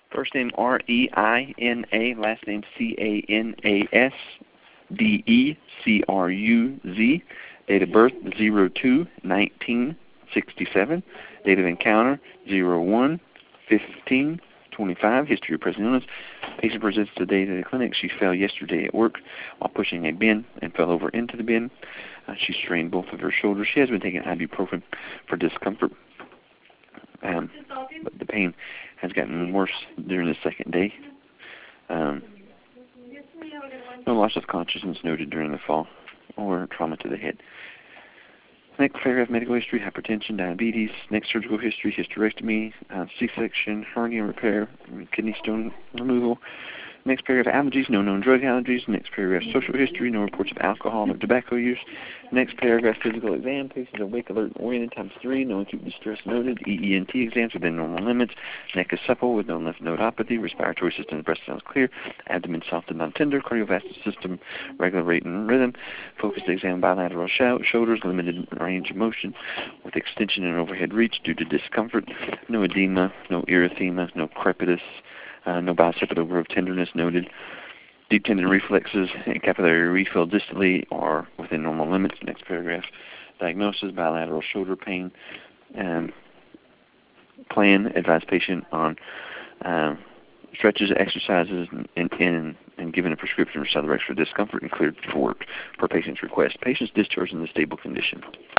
First name R-E-I-N-A, last name C-A-N-A-S-D-E-C-R-U-Z. Date of birth 02/1967. Date of encounter 01/15/25. History of present illness. Patient presents today to the clinic. She fell yesterday at work while pushing a bin and fell over into the bin. She strained both of her shoulders. She has been taking ibuprofen for discomfort. But the pain has gotten worse during the second day. No loss of consciousness noted during the fall or trauma to the head. Next paragraph, medical history, hypertension, diabetes. Next, surgical history, hysterectomy, C-section, hernia repair, kidney stone removal. Next paragraph, allergies, no known drug allergies. Next paragraph, social history, no reports of alcohol or tobacco use. Next paragraph, physical exam, patients awake, alert, and oriented, times 3, no acute distress noted. EENT exams within normal limits. Neck is supple with no lymph nodopathy. Respiratory system, breast sounds clear. Abdomen soft and non-tender. Cardiovascular system, regular rate and rhythm. Focused exam, bilateral shoulders, limited range of motion with extension and overhead reach due to discomfort. No edema, no erythema, no crepitus. No bicipital growth tenderness noted. Deep tendon reflexes and capillary refill distally are within normal limits. Next paragraph. Diagnosis, bilateral shoulder pain. Plan, advise patient on stretches, exercises, and given a prescription for Celebrex for discomfort and cleared for work per patient's request. Patient's discharged in a stable condition.